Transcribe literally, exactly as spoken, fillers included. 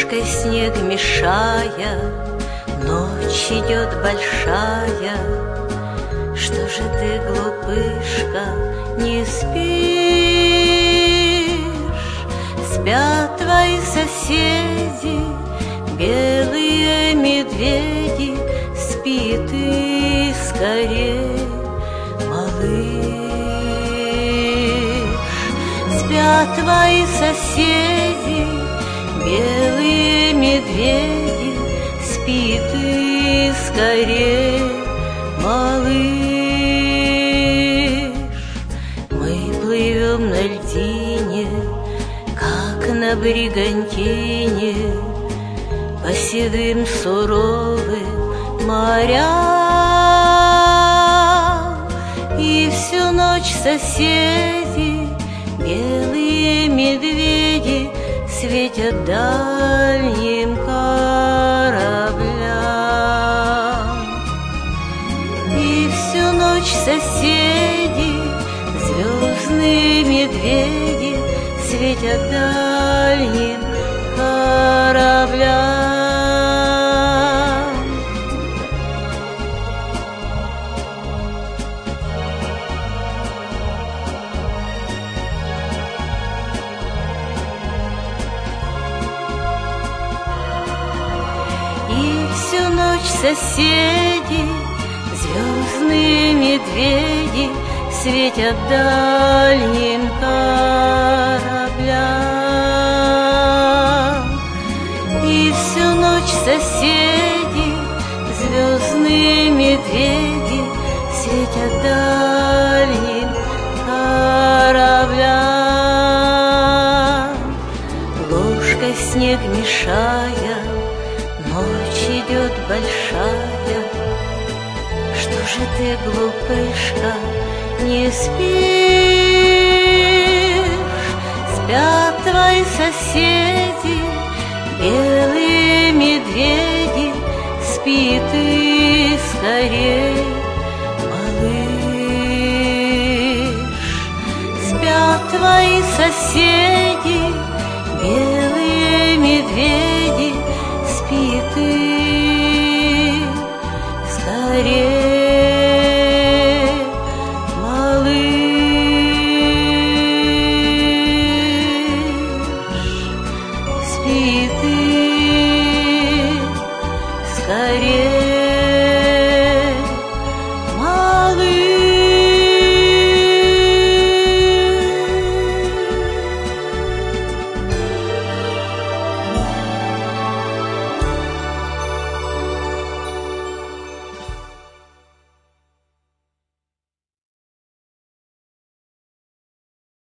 ложкой снег мешая, ночь идет большая. Что же ты, глупышка, не спишь? Спят твои соседи, белые медведи. Спи ты скорей, малыш. Спят твои соседи, белые медведи. Спи ты скорей, малыш. Мы плывем на льдине, как на бригантине, по седым суровым морям. И всю ночь соседи, белые медведи, светят дальним кораблям. И всю ночь соседи, звездные медведи, светят дальним кораблям. И всю ночь соседи, звездные медведи, светят дальним кораблям. И всю ночь соседи, звездные медведи, светят дальним кораблям. Ложкой снег мешая, ночь идет большая. Что же ты, глупышка, не спишь? Спят твои соседи, белые медведи. Спи ты скорей, малыш. Спят твои соседи,